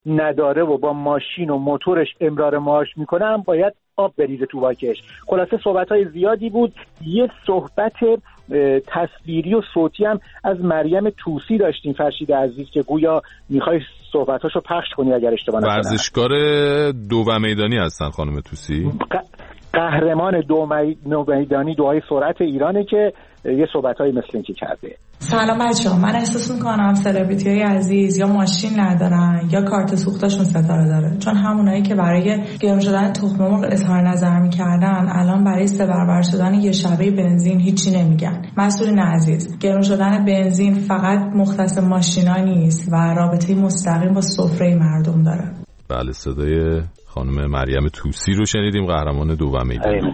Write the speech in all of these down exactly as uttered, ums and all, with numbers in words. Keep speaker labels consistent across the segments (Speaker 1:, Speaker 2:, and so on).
Speaker 1: نداره و با ماشین و موتورش امرار معاش میکنه هم باید آب بریزه تو واکش. خلاصه صحبت‌های زیادی بود. یه صحبت تصویری و صوتی هم از مریم طوسی داشتیم فرشید عزیز که گویا میخوای صحبتاشو پخش کنی اگر اشتباه نکنم.
Speaker 2: ورزشکار دو و میدانی هستن خانم طوسی؟
Speaker 1: قهرمان دو میدانی دوهای سرعت ایرانه که یه صحبت‌های مثل این که کرده.
Speaker 3: سلام بچه‌ها، من احساس می‌کنم سلبریتی‌های عزیز یا ماشین ندارن یا کارت سوختاشون ستاره داره، چون همونایی که برای گرون شدن تخم مرغ اظهار نظر می‌کردن الان برای سه برابر شدن یه شبه بنزین هیچی نمیگن. مسئولین عزیز، گرون شدن بنزین فقط مختص ماشینا نیست و رابطه مستقیم با سفره مردم داره.
Speaker 2: بله، صدای خانم مریم طوسی رو شنیدیم، قهرمان دو و میدانی.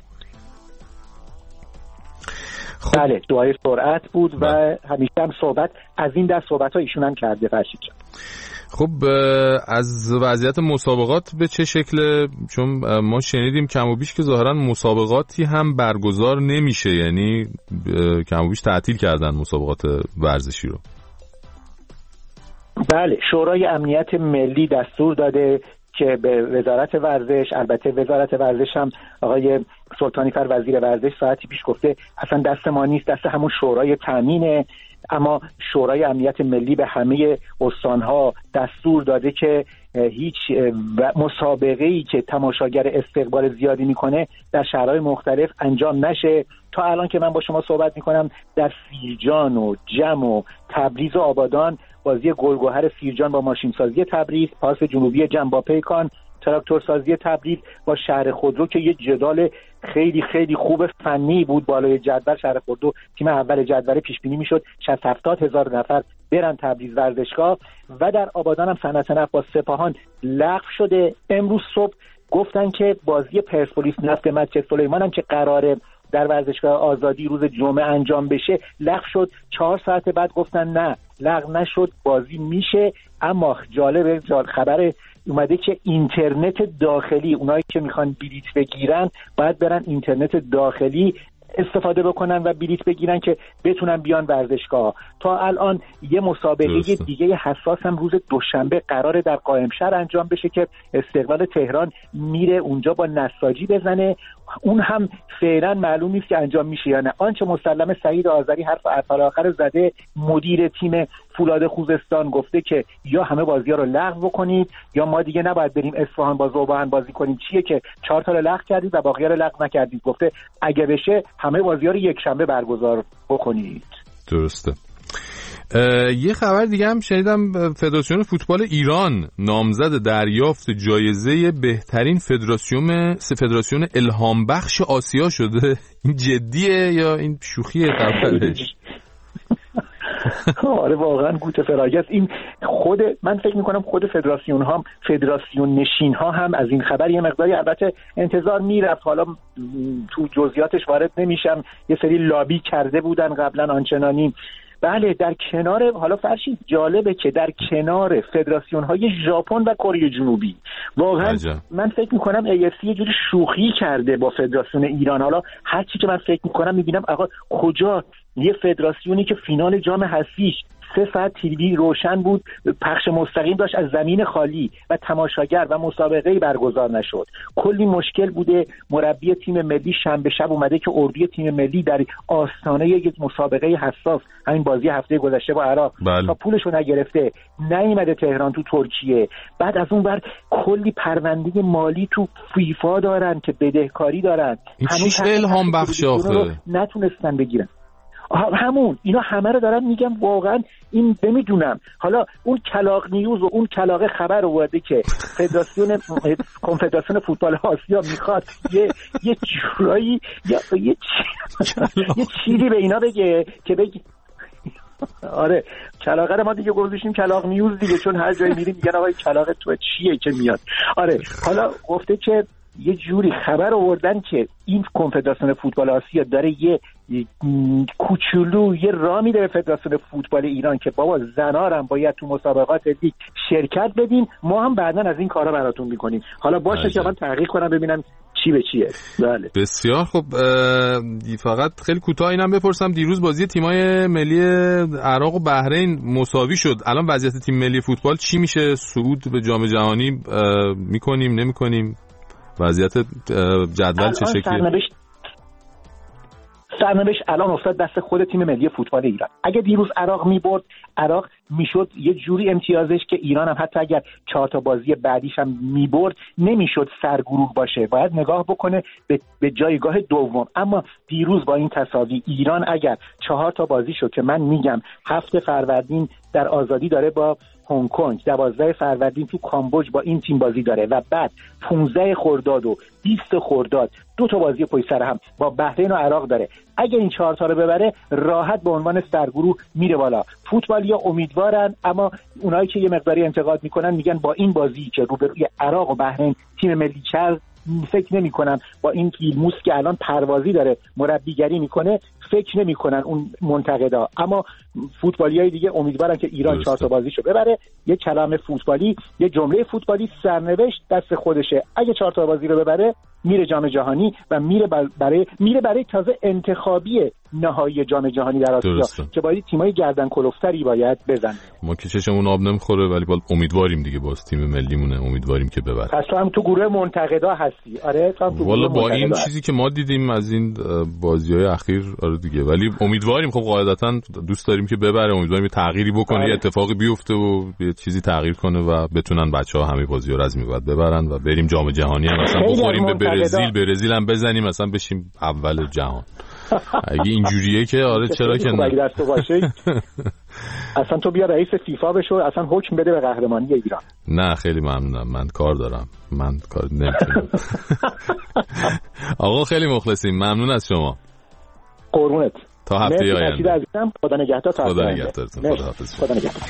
Speaker 1: خب. بله، دعای سرعت بود و بله. همیشه هم صحبت از این دست صحبت ها ایشون هم کرده فرشید جان.
Speaker 2: خب از وضعیت مسابقات به چه شکل؟ چون ما شنیدیم کم و بیش که ظاهرا مسابقاتی هم برگزار نمیشه، یعنی کم و بیش تعطیل کردن مسابقات ورزشی رو.
Speaker 1: بله، شورای امنیت ملی دستور داده که به وزارت ورزش، البته وزارت ورزش هم آقای سلطانی فر وزیر ورزش ساعتی پیش گفته اصلا دست ما نیست، دست همون شورای تامینه، اما شورای امنیت ملی به همه استانها دستور داده که هیچ مسابقه‌ای که تماشاگر استقبال زیادی میکنه در شهرهای مختلف انجام نشه. تا الان که من با شما صحبت میکنم در سیرجان و جم و تبریز و آبادان بازی گلگهر سیرجان با ماشینسازی تبریز، پاس جنوبی جم با پیکان، تراکتورسازی تبریز با شهر خودرو که یه جدال خیلی خیلی خوب فنی بود بالای جدول. شهر خودرو تیم اول جدول پیش بینی میشد شصت هفتاد هزار نفر برن تبریز ورزشگاه. و در آبادان هم صنعت نفت با سپاهان لغو شده. امروز صبح گفتن که بازی پرسپولیس نفت مسجد سلیمان هم که قراره در ورزشگاه آزادی روز جمعه انجام بشه لغو شد. چهار ساعت بعد گفتن نه لغو نشد، بازی میشه. اما جالب خبر اومده که اینترنت داخلی، اونایی که میخوان بلیت بگیرن باید برن اینترنت داخلی استفاده بکنن و بلیت بگیرن که بتونن بیان ورزشگاه. تا الان یه مسابقه درسته. دیگه حساس هم روز دوشنبه قراره در قائمشهر انجام بشه که استقلال تهران میره اونجا با نساجی بزنه. اون هم فعلا معلوم نیست که انجام میشه یا نه. آنچه مسلم سعید آذری حرف آخر زده، مدیر تیم فولاد خوزستان گفته که یا همه بازی‌ها رو لغو بکنید یا ما دیگه نباید بریم اصفهان با ذوبان بازی کنیم. چیه که چهار تا رو لغو کردید و باقی‌ها رو لغو نکردید. گفته اگه بشه همه بازی‌ها رو یک شنبه برگزار بکنید.
Speaker 2: درسته. یه خبر دیگه هم شنیدم، فدراسیون فوتبال ایران نامزد دریافت جایزه بهترین فدراسیون فدراسیون الهام بخش آسیا شده. این جدیه یا این شوخیه خبرش؟
Speaker 1: آره واقعا گوته فراگی است. این خود من فکر میکنم خود فدراسیون ها فدراسیون نشین ها هم از این خبر یه مقداری البته انتظار میرفت. حالا تو جزئیاتش وارد نمیشم، یه سری لابی کرده بودن قبلا آنچنانی. بله، در کنار، حالا فرشید جالبه که در کنار فدراسیون های ژاپن و کره جنوبی واقعا عجب. من فکر میکنم ای اف سی یه جوری شوخی کرده با فدراسیون ایران. حالا هر چی که من فکر میکنم میبینم آقا کجا یه فدراسیونی که فینال جام حذفیش سه ساعت تیوی روشن بود، پخش مستقیم داشت از زمین خالی و تماشاگر و مسابقه‌ای برگزار نشد. کلی مشکل بوده. مربی تیم ملی شنبه شب اومده که اردوی تیم ملی در آستانه یک مسابقه حساس، همین بازی هفته گذشته با عراق، تا پولشو نگرفته نیومده تهران تو ترکیه. بعد از اون بر کلی پرونده مالی تو فیفا دارن که بدهکاری دارن.
Speaker 2: هنوز الهام بخش آخه
Speaker 1: نتونستن بگیرن. همون اینا همه رو دارم میگم. واقعا این نمیدونم. حالا اون کلاغ نیوز و اون کلاغ خبر آورده که فدراسیون کنفدراسیون فوتبال آسیا میخواد یه یه جورایی یا یه یه چیزی به اینا بگه که بگی آره کلاغه رو ما دیگه گذاشتیم کلاغ نیوز دیگه، چون هر جایی میریم میگن آقا کلاغ تو چیه که میاد. آره حالا گفته که یه جوری خبر آوردن که این کنفدراسیون فوتبال آسیا داره یه کوچولو یه راه میده به فدراسیون فوتبال ایران که بابا زنارم باید تو مسابقات لیگ شرکت بدین، ما هم بعداً از این کارا براتون میکنیم. حالا باشه که من تحقیق کنم ببینم چی به چیه. بله
Speaker 2: بسیار خب. فقط خیلی کوتاه اینم بپرسم، دیروز بازی تیمای ملی عراق و بحرین مساوی شد. الان وضعیت تیم ملی فوتبال چی میشه؟ صعود به جام جهانی میکنیم نمیکنیم؟ وضعیت جدول چه شکلیه؟
Speaker 1: سرنوشت سرنوشت الان افتاد دست خود تیم ملی فوتبال ایران. اگه دیروز عراق میبرد، عراق میشد یه جوری امتیازش که ایران هم حتی اگر چهار تا بازی بعدیش هم میبرد نمیشد سرگروه باشه، باید نگاه بکنه به, به جایگاه دوم. اما دیروز با این تساوی ایران اگر چهار تا بازی شد که من میگم هفت فروردین در آزادی داره با هنگ کنگ، دوازده فروردین تو کامبوج با این تیم بازی داره و بعد پانزده خرداد و بیست خرداد دو تا بازی پشت سر هم با بحرین و عراق داره. اگه این چهار تا رو ببره راحت به عنوان سرگروه میره بالا. فوتبالیا امیدوارن، اما اونایی که یه مقداری انتقاد میکنن میگن با این بازی که روبروی عراق و بحرین تیم ملی چر فکر نمی کنن با این فیلموس که الان پروازی داره مربیگری میکنه فکر نمی کنن اون منتقدا. اما فوتبالیای دیگه امیدوارن که ایران چهار تا بازیشو ببره. یه کلام فوتبالی، یه جمله فوتبالی، سرنوشت دست خودشه. اگه چهار تا بازی رو ببره میره جام جهانی و میره برای میره برای تازه انتخابی نهایی جام جهانی در آسیا که باید تیمای گردن کلفتری باید بزنه.
Speaker 2: ما که چشمون آب نمیخوره ولی باید امیدواریم دیگه، باز تیم ملیمونه امیدواریم که ببره.
Speaker 1: پس تو هم تو گروه منتقدا هستی؟ آره تو هم تو
Speaker 2: والا با این هست. چیزی که ما دیدیم از این بازی‌های اخیر آره دیگه، ولی امیدواریم. خب قاعدتاً دوست داریم که ببره، امیدواریم تغییری بکنه، آره. یه اتفاقی بیفته و یه چیزی تغییر کنه و بتونن بچه‌ها همه بازی‌ها رو از میگه ببرن و بریم جام جهانی هم مثلا بخوریم به برزیل، برزیل هم بزنیم مثلا بشیم اول جهان. اگه اینجوریه که آره چرا که نه.
Speaker 1: دست باشه اصلا تو بیا رئیس فیفا بشو، اصلا حکم بده به قهرمانی ایران.
Speaker 2: نه خیلی ممنونم، من کار دارم، من کار نمیتونم. آقا خیلی مخلصیم، ممنون از شما.
Speaker 1: قربونت.
Speaker 2: تا هفته آینده.
Speaker 1: عزیزم خدا نگهدار.
Speaker 2: خدا نگهدارتون. خدا حافظ.
Speaker 1: خدا نگهدار.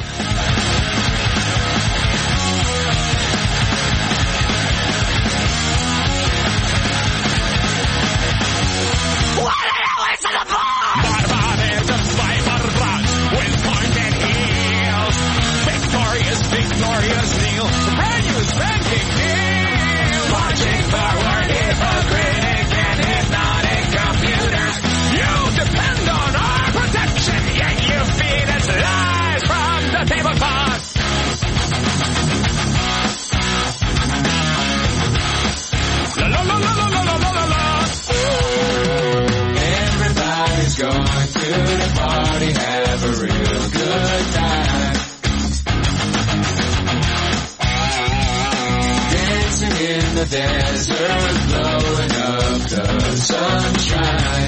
Speaker 4: Desert blowing up the sunshine.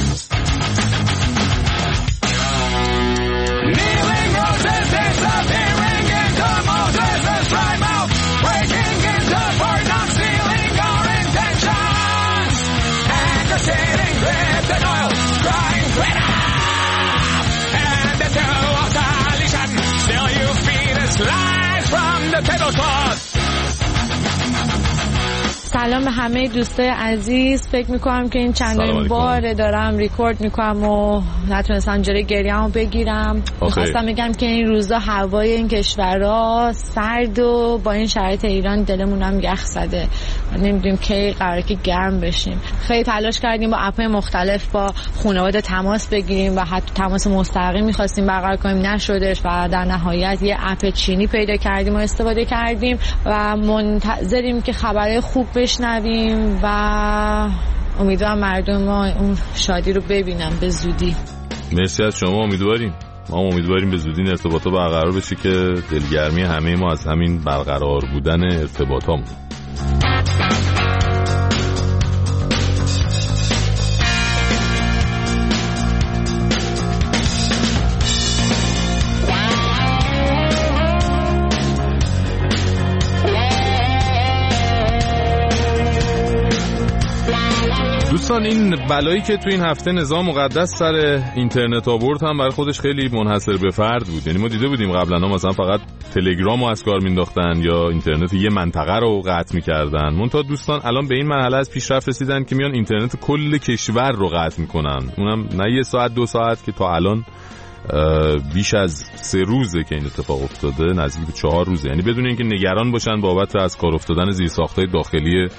Speaker 4: Kneeling roses disappearing into Moses' dry mouth, breaking into part, not sealing our intentions. And the sitting with the oil, crying glitter. And the two of solution, still you feed us lies from the tablecloth.
Speaker 5: سلام به همه دوستای عزیز. فکر میکنم که این چندمین بار دارم ریکورد میکنم و نتونستم جلوی گریه‌مو بگیرم. میخواستم بگم که این روزا هوای این کشورها سرد و با این شرایط ایران دلمونم یخ زده. نمیدونیم کی قراره که گرم بشیم. خیلی تلاش کردیم با اپ‌های مختلف با خانواده تماس بگیریم و حتی تماس مستقیم می‌خواستیم برقرار کنیم، نشدش و در نهایت یه اپ چینی پیدا کردیم و استفاده کردیم و منتظریم که خبرهای خوب بشنویم و امیدوارم مردم ما اون شادی رو ببینن به زودی.
Speaker 2: مرسی از شما. امیدواریم ما امیدواریم به زودی ارتباطات برقرار بشه که دلگرمی همه ما از همین برقرار بودن ارتباطامون. دوستان این بلایی که تو این هفته نظام مقدس سر اینترنت آورد هم برای خودش خیلی منحصر به فرد بود. یعنی ما دیده بودیم قبلا ها مثلا فقط تلگرام رو از کار مینداختن یا اینترنت یه منطقه رو قطع میکردن. منتها دوستان الان به این مرحله از پیشرفت رسیدن که میان اینترنت کل کشور رو قطع میکنن. اونم نه یه ساعت دو ساعت که تا الان بیش از سه روزه که این اتفاق افتاده، نزدیک به چهار روزه. یعنی بدون اینکه نگران باشن بابت از کار افتادن زیرساخت‌های داخلی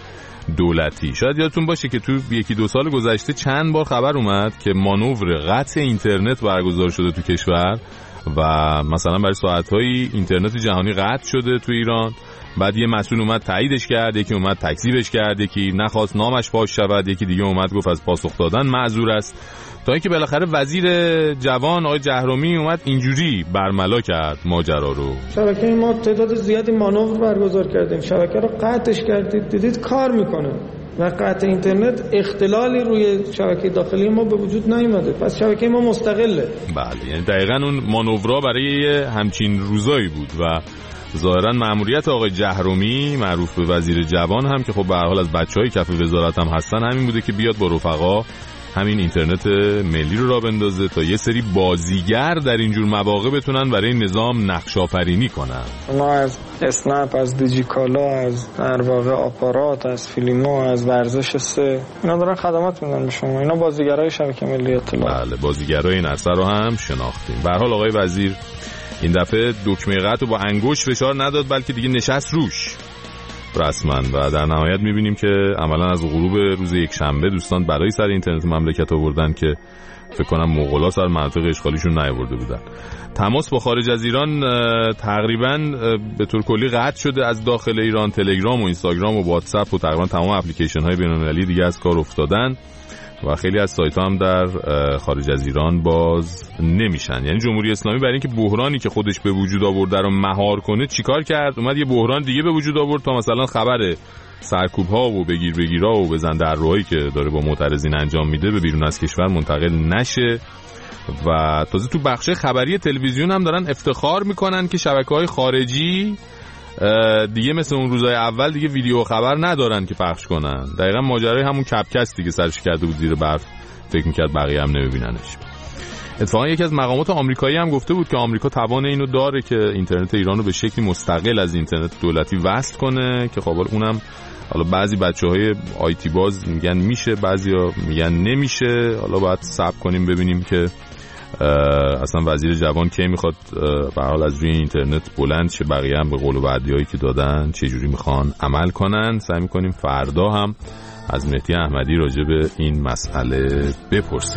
Speaker 2: دولتی. شاید یادتون باشه که تو یکی دو سال گذشته چند بار خبر اومد که مانور قطع اینترنت برگزار شده تو کشور و مثلا برای ساعت‌هایی اینترنت جهانی قطع شده تو ایران. بعد یه مسئول اومد تاییدش کرد، یکی اومد تکذیبش کرد، یکی نخواست نامش فاش شود، یکی دیگه اومد گفت از پاسخ دادن معذور است، تا اینکه بالاخره وزیر جوان آقای جهرومی اومد اینجوری برملا کرد ماجرا رو.
Speaker 6: شبکه ما تعداد زیادی مانور برگزار کردیم، شبکه رو قطعش کردید، دیدید کار میکنه و قطع اینترنت اختلالی روی شبکه داخلی ما به وجود نیامده، پس شبکه ما مستقله.
Speaker 2: بله، یعنی دقیقاً اون مانورها برای همچین روزایی بود و ظاهراً مأموریت آقای جهرومی معروف به وزیر جوان هم که خب به هر حال از بچهای کف وزارت هم هستن همین بوده که بیاد با رفقا همین اینترنت ملی رو راه بندازه تا یه سری بازیگر در اینجور مواقع بتونن برای نظام نقش آفرینی کنن.
Speaker 6: ما از اسنپ، از دیجیکالا، از در واقع آپارات، از فیلیمو، از ورزش سه اینا دارن خدمات میدن به شما. اینا بازیگرای شبکه ملی اطلاعات.
Speaker 2: بله، بازیگرای این عرصه رو هم شناختیم. به هر حال آقای وزیر این دفعه دکمه قطع رو با انگشت فشار نداد بلکه دیگه نشست روش رسما و در نهایت میبینیم که عملا از غروب روز یک شنبه دوستان برای سر اینترنت مملکت آوردن که فکر کنم مغولا سر مناطق اشغالیشون نیاورده بودن. تماس با خارج از ایران تقریبا به طور کلی قطع شده از داخل ایران. تلگرام و اینستاگرام و واتساپ و تقریبا تمام اپلیکیشن های بین‌المللی دیگه از کار افتادن و خیلی از سایت ها هم در خارج از ایران باز نمیشن. یعنی جمهوری اسلامی برای اینکه بحرانی که خودش به وجود آورده رو مهار کنه چیکار کرد؟ اومد یه بحران دیگه به وجود آورد تا مثلا خبر سرکوب ها و بگیر بگیرها و بزن در روهایی که داره با معترضین انجام میده به بیرون از کشور منتقل نشه و تازه تو بخش خبری تلویزیون هم دارن افتخار میکنن که شبکه‌های خارجی دیگه مثل اون روزای اول دیگه ویدیو خبر ندارن که پخش کنن. دقیقاً ماجرای همون کپکست دیگه سرش کرده بود زیر برف، فکر میکرد بقیه هم نمیبیننش. اتفاقا یکی از مقامات آمریکایی هم گفته بود که آمریکا توان اینو داره که اینترنت ایران رو به شکلی مستقل از اینترنت دولتی وصل کنه که خب اونم حالا بعضی بچه‌های آیتی باز میگن میشه، بعضیا میگن نمیشه. حالا باید صبر کنیم ببینیم که اصلا وزیر جوان کی میخواد به هر حال از روی اینترنت بلند شه، بقیه هم به قول و وعده‌هایی که دادن چه جوری میخوان عمل کنن. سعی میکنیم فردا هم از مهدی احمدی راجع به این مسئله بپرسیم.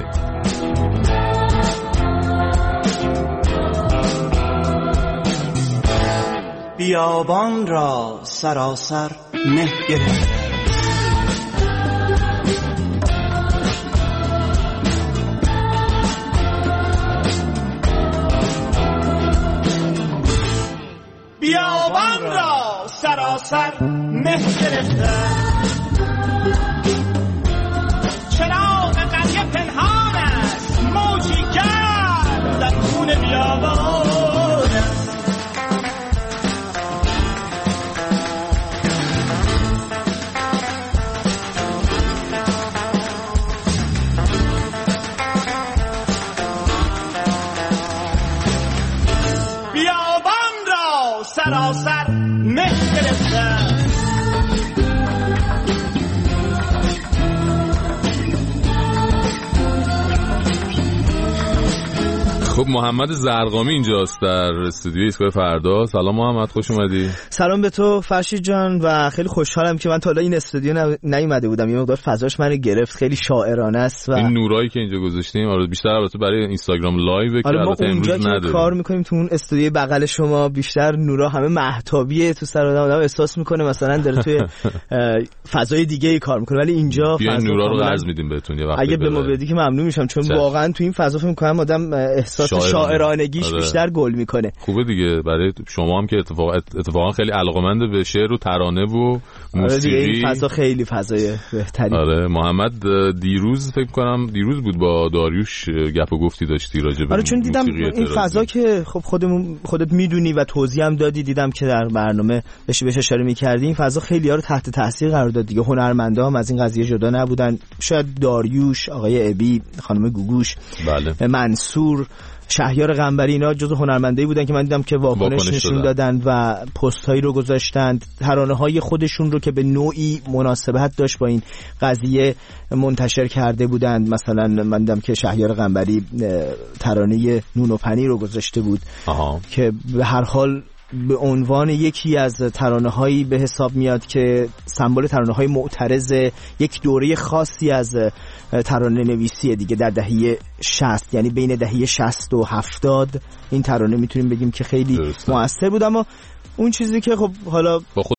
Speaker 7: بیابان را سراسر مه گرفت، بیابان را سراسر مه گرفته، چراغ قریه پنهان است، موجی گرد در خون بیابان است. سراسر مه گرفته.
Speaker 2: خب محمد زرقامی اینجاست در استودیوی ایستگاه فردا. سلام محمد، خوش اومدی.
Speaker 8: سلام به تو فرشید جان و خیلی خوشحالم که من تا حالا این استودیو نیومده بودم. یه مقدار فضاش منو گرفت، خیلی شاعرانه است و
Speaker 2: این نورایی که اینجا گذاشتیم آره بیشتر البته برای اینستاگرام لایو که البته امروز نداریم.
Speaker 8: کار میکنیم تو اون استودیوی بغل شما، بیشتر نورا همه مهتابیه تو سر آدم، آدم احساس میکنه مثلا داره توی فضای دیگه ای کار میکنه، ولی اینجا
Speaker 2: فضا نورا رو قرض میدیم بهتون یه وقتی
Speaker 8: اگه به ما بدی که ممنون میشم، چون واقعا تو این فضا فکر میکنم آدم احساس شاعرانگیش آره. بیشتر گل میکنه.
Speaker 2: خوبه دیگه برای شما هم که اتفاق اتفاقا خیلی علاقه‌مند به شعر و ترانه و موسیقی.
Speaker 8: آره این فضا خیلی فضای بهتری.
Speaker 2: آره محمد دیروز فکر کنم دیروز بود با داریوش گپ و گفتی داشتی راجع به
Speaker 8: آره چون دیدم این فضا که خب خودمون خودت میدونی و توضیح هم دادی، دیدم که در برنامه بهش بهش اشاره می‌کردی، این فضا خیلی‌ها رو تحت تاثیر قرار داد دیگه. هنرمندا هم از این قضیه جدا نبودن، شاید داریوش، آقای ابی، خانم گوگوش،
Speaker 2: بله.
Speaker 8: منصور، شهیار قنبری، اینا جزو هنرمندایی بودن که من دیدم که واکنش نشون دادن و پست‌هایی رو گذاشتند، ترانه‌های خودشون رو که به نوعی مناسبت داشت با این قضیه منتشر کرده بودند. مثلا من دیدم که شهیار قنبری ترانه نون و پنیر رو گذاشته بود
Speaker 2: آها.
Speaker 8: که به هر حال به عنوان یکی از ترانه‌هایی به حساب میاد که سمبل ترانه‌های معترض یک دوره خاصی از ترانه نویسی دیگه در دهه شصت، یعنی بین دهه شصت و هفتاد این ترانه میتونیم بگیم که خیلی موثر بود. اما اون چیزی که خب حالا